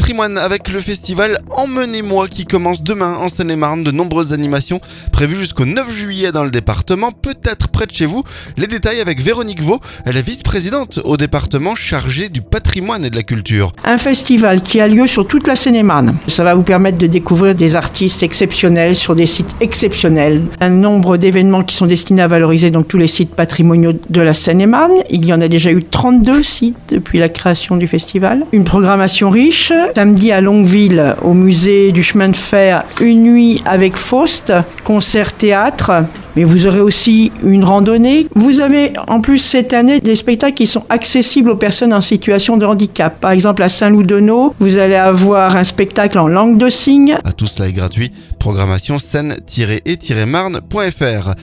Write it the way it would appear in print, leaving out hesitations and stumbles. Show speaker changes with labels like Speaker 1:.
Speaker 1: patrimoine avec le festival Emmenez-moi qui commence demain en Seine-et-Marne. De nombreuses animations prévues jusqu'au 9 juillet dans le département, peut-être près de chez vous. Les détails avec Véronique Vaux, elle est vice-présidente au département chargée du patrimoine et de la culture.
Speaker 2: Un festival qui a lieu sur toute la Seine-et-Marne. Ça va vous permettre de découvrir des artistes exceptionnels sur des sites exceptionnels. Un nombre d'événements qui sont destinés à valoriser donc tous les sites patrimoniaux de la Seine-et-Marne. Il y en a déjà eu 32 sites depuis la création du festival. Une programmation riche. Samedi à Longueville, au musée du chemin de fer, une nuit avec Faust, concert théâtre. Mais vous aurez aussi une randonnée. Vous avez en plus cette année des spectacles qui sont accessibles aux personnes en situation de handicap. Par exemple à Saint-Loup-de-Nau, vous allez avoir un spectacle en langue de signes.
Speaker 1: Tout cela est gratuit. Programmation seine-et-marne.fr.